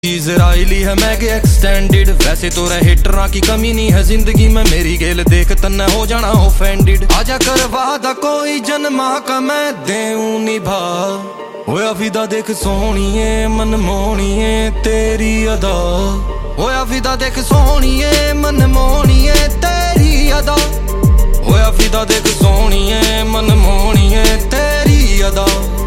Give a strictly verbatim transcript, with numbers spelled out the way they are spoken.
Israeli है mag extended. वैसे तो रहे हिटरा की कमी नहीं है जिंदगी में मेरी, गेल देख तन्ने हो जाना ऑफेंडेड। आजा कर वादा कोई जन्मा का मैं देऊं निभा। होया फिदा देख सोहणीए मन मोहणीए तेरी अदा। होया फिदा देख सोहणीए मन मोहणीए तेरी अदा। होया फिदा देख सोहणीए मन मोहणीए तेरी अदा।